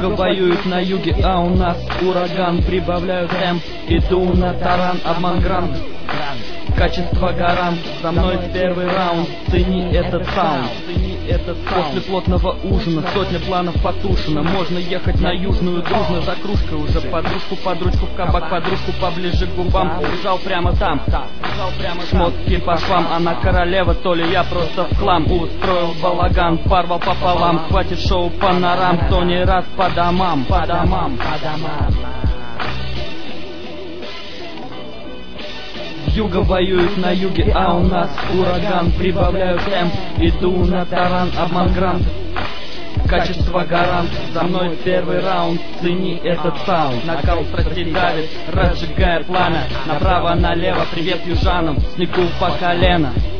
Вьюга воюет на юге, а у нас ураган. Прибавляю темп, иду на таран, обман грант, качество гарант. За мной первый раунд, цени этот саунд. После плотного ужина сотня планов потушено. Можно ехать на южную дружно, за кружкой уже подружку под ручку в кабак, подружку поближе к губам. Лежал прямо там, шмотки по швам. Она королева, то ли я просто в хлам. Устроил балаган, порвал пополам. Хватит шоу панорам, кто не раз по домам, по домам, по домам. Вьюга воюет на юге, а у нас ураган. Прибавляю темп, иду на таран, обман грант, качество гарант. За мной первый раунд, цени этот саунд. Накал страстей давит, разжигая пламя. Направо-налево, привет южанам, снегу по колено.